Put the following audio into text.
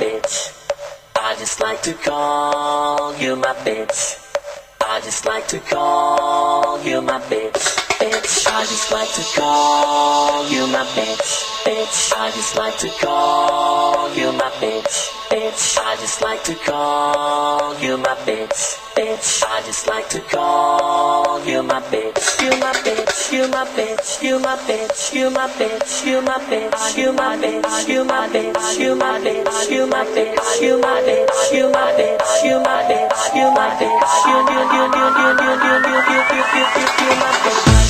bitch. I just like to call you my bitch. I just like to call you my bitch. Bitch, I just like to call you my bitch. Bitch, I just like to call you my bitch. Bitch, I just like to call you my bitch. Bitch, I just like to call you my bitch. You my bitch, you my bitch, you my bitch, you my bitch, you my bitch, you my bitch, you my bitch, you my bitch, you my bitch, you my bitch, you my bitch, you my bitch, you my bitch, you my bitch.